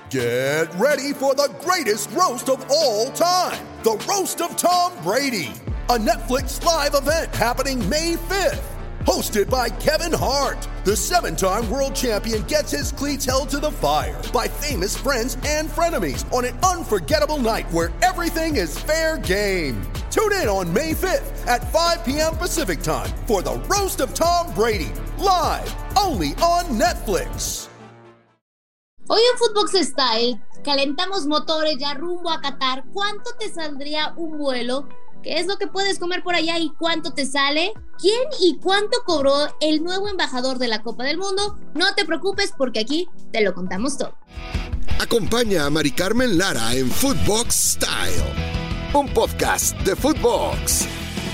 Get ready for the greatest roast of all time, the Roast of Tom Brady, a Netflix live event happening May 5th. Hosted by Kevin Hart, the 7-time world champion gets his cleats held to the fire by famous friends and frenemies on an unforgettable night where everything is fair game. Tune in on May 5th at 5 p.m. Pacific Time for the Roast of Tom Brady, live only on Netflix. Hoy en Footbox Style calentamos motores ya rumbo a Qatar. ¿Cuánto te saldría un vuelo? ¿Qué es lo que puedes comer por allá y cuánto te sale? ¿Quién y cuánto cobró el nuevo embajador de la Copa del Mundo? No te preocupes porque aquí te lo contamos todo. Acompaña a Mari Carmen Lara en Footbox Style, un podcast de Footbox.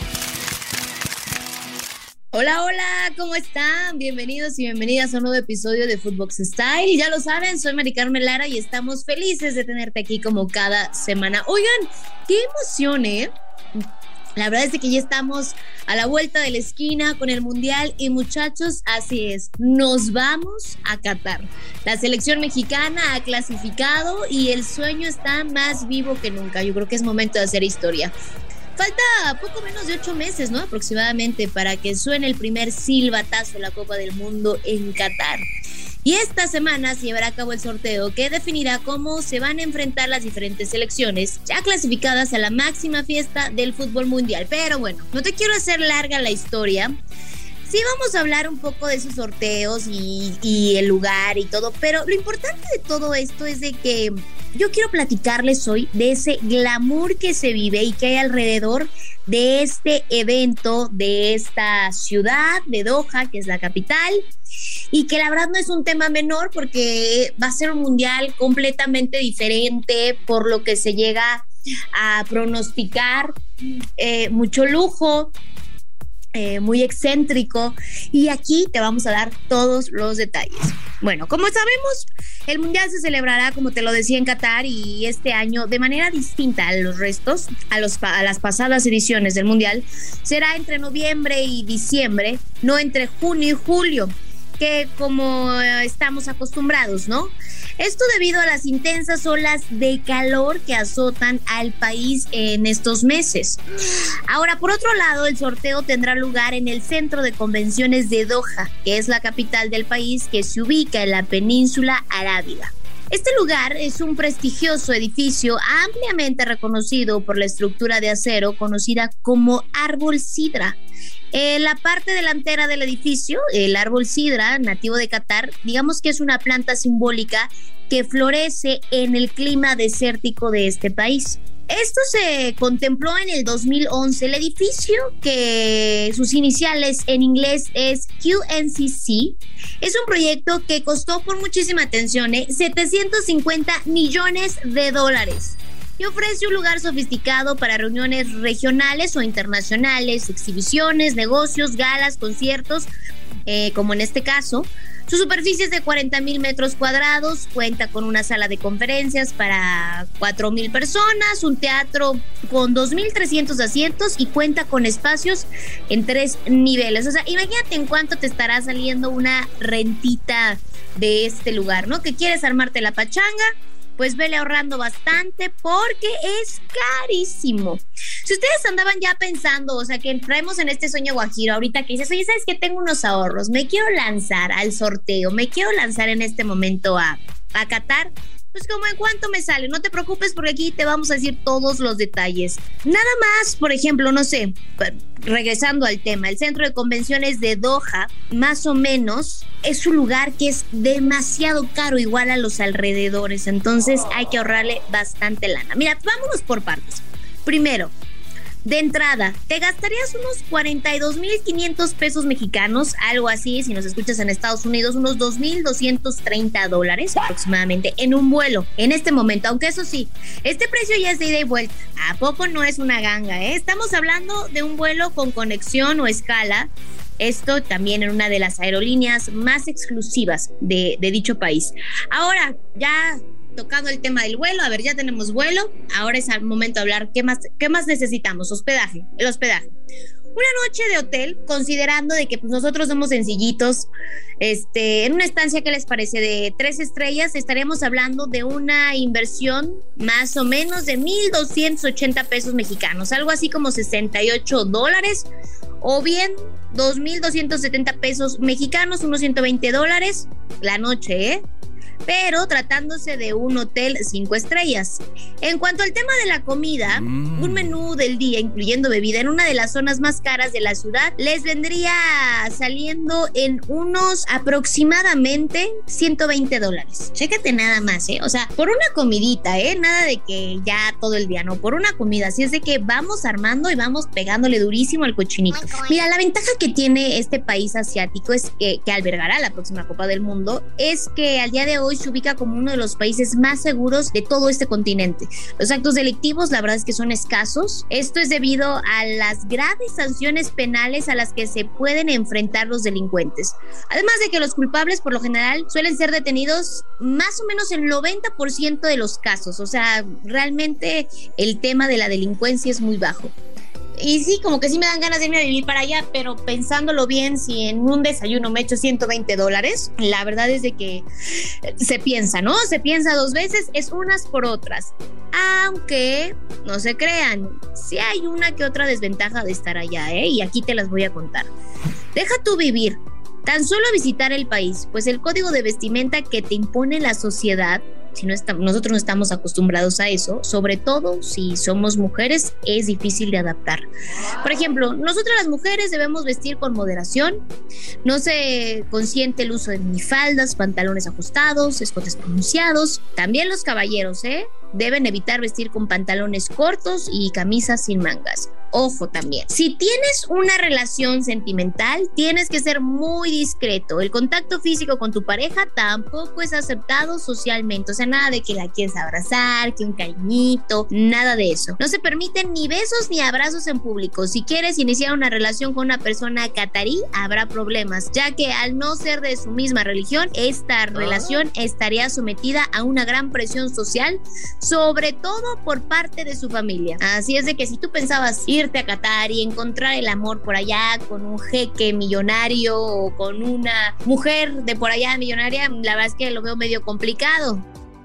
Hola, hola, ¿cómo están? Bienvenidos y bienvenidas a un nuevo episodio de Footbox Style. Ya lo saben, soy Mari Carmen Lara y estamos felices de tenerte aquí como cada semana. Oigan, qué emoción, ¿eh? La verdad es que ya estamos a la vuelta de la esquina con el Mundial y muchachos, así es, nos vamos a Qatar. La selección mexicana ha clasificado y el sueño está más vivo que nunca. Yo creo que es momento de hacer historia. Falta poco menos de 8 meses, ¿no? Aproximadamente para que suene el primer silbatazo de la Copa del Mundo en Qatar. Y esta semana se llevará a cabo el sorteo que definirá cómo se van a enfrentar las diferentes selecciones ya clasificadas a la máxima fiesta del fútbol mundial. Pero bueno, no te quiero hacer larga la historia. Sí vamos a hablar un poco de esos sorteos y el lugar y todo, pero lo importante de todo esto es de que yo quiero platicarles hoy de ese glamour que se vive y que hay alrededor de este evento, de esta ciudad de Doha, que es la capital, y que la verdad no es un tema menor porque va a ser un mundial completamente diferente por lo que se llega a pronosticar, mucho lujo, muy excéntrico, y aquí te vamos a dar todos los detalles. Bueno, como sabemos, el Mundial se celebrará, como te lo decía, en Qatar, y este año de manera distinta a los restos, a las pasadas ediciones del Mundial. Será entre noviembre y diciembre, no entre junio y julio, que como estamos acostumbrados, ¿no? Esto debido a las intensas olas de calor que azotan al país en estos meses. Ahora, por otro lado, el sorteo tendrá lugar en el Centro de Convenciones de Doha, que es la capital del país, que se ubica en la península arábiga. Este lugar es un prestigioso edificio ampliamente reconocido por la estructura de acero conocida como árbol sidra. En la parte delantera del edificio, el árbol sidra, nativo de Qatar, digamos que es una planta simbólica que florece en el clima desértico de este país. Esto se contempló en el 2011. El edificio, que sus iniciales en inglés es QNCC, es un proyecto que costó por muchísima atención, $750 millones y ofrece un lugar sofisticado para reuniones regionales o internacionales, exhibiciones, negocios, galas, conciertos, como en este caso. Su superficie es de 40,000 metros cuadrados, cuenta con una sala de conferencias para 4,000 personas, un teatro con 2,300 asientos y cuenta con espacios en 3 niveles. O sea, imagínate en cuánto te estará saliendo una rentita de este lugar, ¿no? Que quieres armarte la pachanga, pues vele ahorrando bastante porque es carísimo. Si ustedes andaban ya pensando, o sea, que entremos en este sueño guajiro, ahorita que dices, oye, ¿sabes qué? Tengo unos ahorros, me quiero lanzar al sorteo, me quiero lanzar en este momento a Qatar, pues como en cuánto me sale, no te preocupes porque aquí te vamos a decir todos los detalles. Nada más, por ejemplo, no sé, regresando al tema, el Centro de Convenciones de Doha, más o menos, es un lugar que es demasiado caro, igual a los alrededores, entonces hay que ahorrarle bastante lana. Mira, vámonos por partes. Primero, de entrada, te gastarías unos 42,500 pesos mexicanos, algo así, si nos escuchas en Estados Unidos, unos $2,230 aproximadamente en un vuelo, en este momento, aunque eso sí, este precio ya es de ida y vuelta, ¿a poco no es una ganga, Estamos hablando de un vuelo con conexión o escala, esto también en una de las aerolíneas más exclusivas de dicho país. Ahora, ya tocado el tema del vuelo, a ver, ya tenemos vuelo, ahora es el momento de hablar qué más necesitamos. El hospedaje. Una noche de hotel, considerando de que pues, nosotros somos sencillitos, en una estancia, ¿qué les parece? De 3 estrellas, estaríamos hablando de una inversión más o menos de 1,280 pesos mexicanos, algo así como $68, o bien 2,270 pesos mexicanos, unos $120 la noche, ¿eh? Pero tratándose de un hotel 5 estrellas. En cuanto al tema de la comida, un menú del día, incluyendo bebida, en una de las zonas más caras de la ciudad, les vendría saliendo en unos aproximadamente $120. Chécate nada más, o sea, por una comidita, nada de que ya todo el día, no, por una comida. Así es de que vamos armando y vamos pegándole durísimo al cochinito. Mira, la ventaja que tiene este país asiático es que albergará la próxima Copa del Mundo, es que al día de hoy se ubica como uno de los países más seguros de todo este continente. Los actos delictivos, la verdad es que son escasos. Esto es debido a las graves sanciones penales a las que se pueden enfrentar los delincuentes. Además de que los culpables, por lo general, suelen ser detenidos más o menos en el 90% de los casos. O sea, realmente el tema de la delincuencia es muy bajo. Y sí, como que sí me dan ganas de irme a vivir para allá, pero pensándolo bien, si en un desayuno me echo $120, la verdad es de que se piensa, ¿no? Se piensa 2 veces, es unas por otras. Aunque, no se crean, sí hay una que otra desventaja de estar allá, y aquí te las voy a contar. Deja tú vivir, tan solo visitar el país, pues el código de vestimenta que te impone la sociedad, si no nosotros no estamos acostumbrados a eso, sobre todo si somos mujeres, es difícil de adaptar. Por ejemplo, nosotras las mujeres debemos vestir con moderación, no se consiente el uso de minifaldas, pantalones ajustados, escotes pronunciados. También los caballeros, deben evitar vestir con pantalones cortos y camisas sin mangas. Ojo también, si tienes una relación sentimental, tienes que ser muy discreto. El contacto físico con tu pareja tampoco es aceptado socialmente. O sea, nada de que la quieres abrazar, que un cariñito, nada de eso. No se permiten ni besos ni abrazos en público. Si quieres iniciar una relación con una persona catarí, habrá problemas, ya que al no ser de su misma religión, esta relación estaría sometida a una gran presión social, sobre todo por parte de su familia. Así es de que si tú pensabas irte a Qatar y encontrar el amor por allá con un jeque millonario o con una mujer de por allá millonaria, la verdad es que lo veo medio complicado.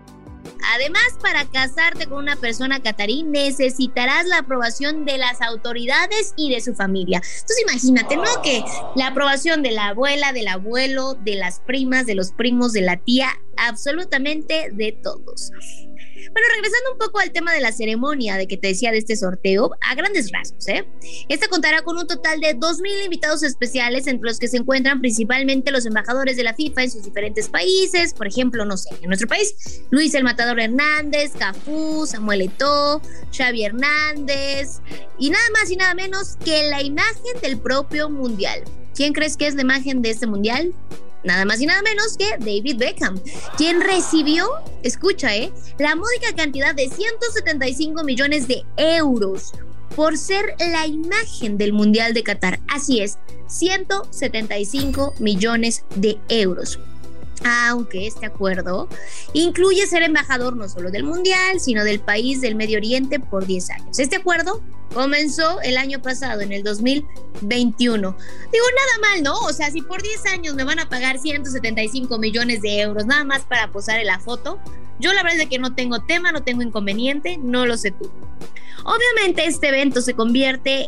Además, para casarte con una persona catarí necesitarás la aprobación de las autoridades y de su familia. Entonces imagínate, ¿no? Que la aprobación de la abuela, del abuelo, de las primas, de los primos, de la tía, absolutamente de todos. Bueno, regresando un poco al tema de la ceremonia de que te decía de este sorteo, a grandes rasgos, esta contará con un total de 2,000 invitados especiales, entre los que se encuentran principalmente los embajadores de la FIFA en sus diferentes países. Por ejemplo, no sé, en nuestro país, Luis el Matador Hernández, Cafú, Samuel Eto'o, Xavi Hernández, y nada más y nada menos que la imagen del propio mundial. ¿Quién crees que es la imagen de este mundial? Nada más y nada menos que David Beckham, quien recibió, escucha, la módica cantidad de 175 millones de euros por ser la imagen del Mundial de Qatar. Así es, 175 millones de euros. Aunque este acuerdo incluye ser embajador no solo del Mundial, sino del país del Medio Oriente por 10 años. Este acuerdo comenzó el año pasado, en el 2021. Digo, nada mal, ¿no? O sea, si por 10 años me van a pagar 175 millones de euros nada más para posar en la foto, yo la verdad es que no tengo tema, no tengo inconveniente, no lo sé tú. Obviamente este evento se convierte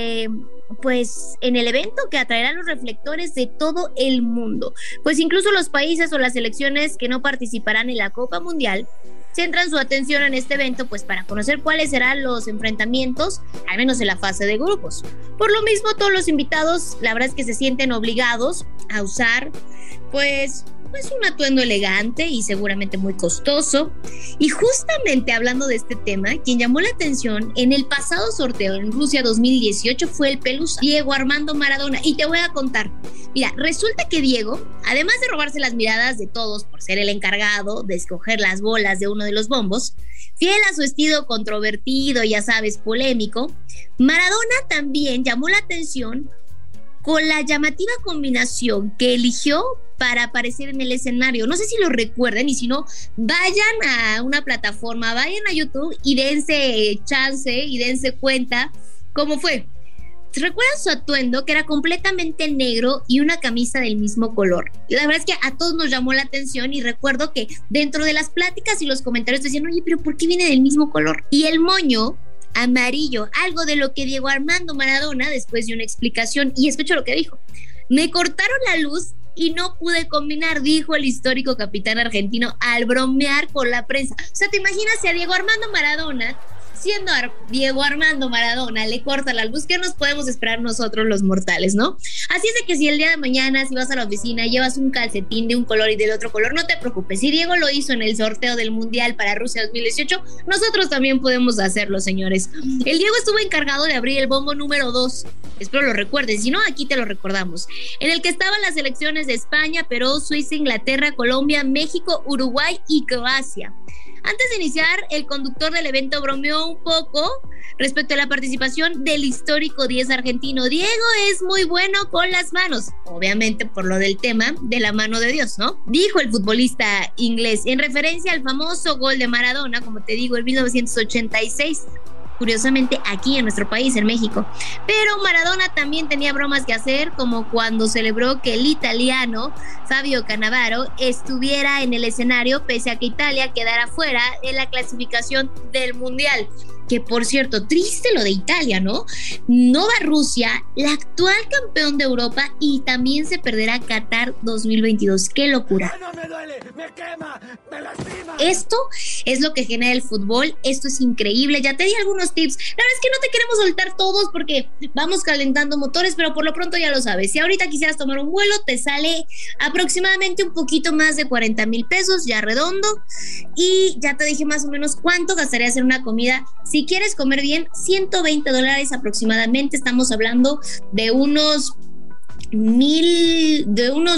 pues en el evento que atraerá los reflectores de todo el mundo, pues incluso los países o las selecciones que no participarán en la Copa Mundial centran su atención en este evento, pues para conocer cuáles serán los enfrentamientos, al menos en la fase de grupos. Por lo mismo, todos los invitados, la verdad es que se sienten obligados a usar pues un atuendo elegante y seguramente muy costoso. Y justamente hablando de este tema, quien llamó la atención en el pasado sorteo en Rusia 2018 fue el pelusa Diego Armando Maradona. Y te voy a contar, mira, resulta que Diego, además de robarse las miradas de todos por ser el encargado de escoger las bolas de uno de los bombos, fiel a su estilo controvertido, ya sabes, polémico, Maradona también llamó la atención con la llamativa combinación que eligió para aparecer en el escenario. No sé si lo recuerden, y si no, vayan a una plataforma, vayan a YouTube y dense chance y dense cuenta cómo fue. ¿Recuerdan su atuendo, que era completamente negro y una camisa del mismo color? La verdad es que a todos nos llamó la atención y recuerdo que dentro de las pláticas y los comentarios decían, oye, pero ¿por qué viene del mismo color? Y el moño amarillo, algo de lo que Diego Armando Maradona después dio una explicación, y escucho lo que dijo: me cortaron la luz y no pude combinar, dijo el histórico capitán argentino al bromear con la prensa. O sea, ¿te imaginas si a Diego Armando Maradona, siendo Diego Armando Maradona, le corta la luz? ¿Qué nos podemos esperar nosotros los mortales, no? Así es de que si el día de mañana, si vas a la oficina, llevas un calcetín de un color y del otro color, no te preocupes. Si Diego lo hizo en el sorteo del Mundial para Rusia 2018, nosotros también podemos hacerlo, señores. El Diego estuvo encargado de abrir el bombo número 2. Espero lo recuerdes, si no, aquí te lo recordamos. En el que estaban las selecciones de España, Perú, Suiza, Inglaterra, Colombia, México, Uruguay y Croacia. Antes de iniciar, el conductor del evento bromeó un poco respecto a la participación del histórico 10 argentino. Diego es muy bueno con las manos, obviamente por lo del tema de la mano de Dios, ¿no? Dijo el futbolista inglés en referencia al famoso gol de Maradona, como te digo, en 1986. Curiosamente aquí en nuestro país, en México. Pero Maradona también tenía bromas que hacer, como cuando celebró que el italiano Fabio Cannavaro estuviera en el escenario pese a que Italia quedara fuera en la clasificación del Mundial. Que por cierto, triste lo de Italia, ¿no? No va Rusia, la actual campeón de Europa, y también se perderá Qatar 2022. ¡Qué locura! ¡No me duele! ¡Me quema! ¡Me lastima! Esto es lo que genera el fútbol. Esto es increíble. Ya te di algunos tips. La verdad es que no te queremos soltar todos porque vamos calentando motores, pero por lo pronto ya lo sabes. Si ahorita quisieras tomar un vuelo, te sale aproximadamente un poquito más de 40,000 pesos, ya redondo. Y ya te dije más o menos cuánto gastarías en una comida. Si quieres comer bien, $120 aproximadamente. Estamos hablando de unos 2,200,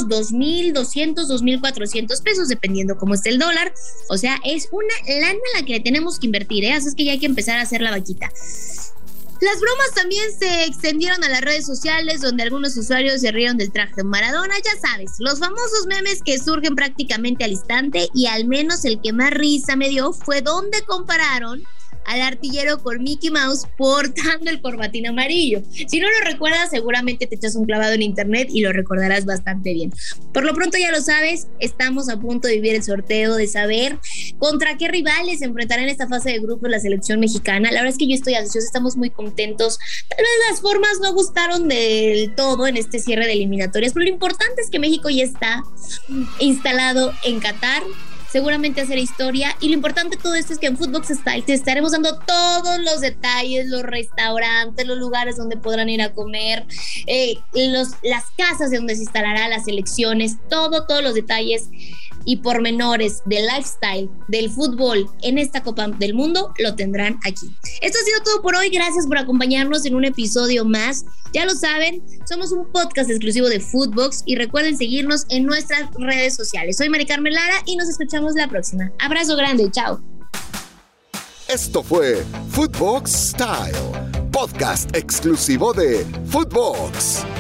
2,400 pesos, dependiendo cómo esté el dólar. O sea, es una lana la que tenemos que invertir, ¿eh? Así es que ya hay que empezar a hacer la vaquita. Las bromas también se extendieron a las redes sociales, donde algunos usuarios se rieron del traje de Maradona. Ya sabes, los famosos memes que surgen prácticamente al instante, y al menos el que más risa me dio fue donde compararon al artillero con Mickey Mouse portando el corbatín amarillo. Si no lo recuerdas, seguramente te echas un clavado en internet y lo recordarás bastante bien. Por lo pronto ya lo sabes, estamos a punto de vivir el sorteo, de saber contra qué rivales se enfrentará en esta fase de grupos la selección mexicana. La verdad es que yo estoy ansiosa, estamos muy contentos. Tal vez las formas no gustaron del todo en este cierre de eliminatorias, pero lo importante es que México ya está instalado en Qatar. Seguramente hacer historia, y lo importante de todo esto es que en Footbox Style te estaremos dando todos los detalles, los restaurantes, los lugares donde podrán ir a comer, las casas de donde se instalará las selecciones, todos los detalles y pormenores del lifestyle del fútbol en esta Copa del Mundo lo tendrán aquí. Esto ha sido todo por hoy. Gracias por acompañarnos en un episodio más. Ya lo saben, somos un podcast exclusivo de Footbox y recuerden seguirnos en nuestras redes sociales. Soy Mari Carmen Lara y nos escuchamos la próxima. Abrazo grande, chao. Esto fue Footbox Style, podcast exclusivo de Footbox.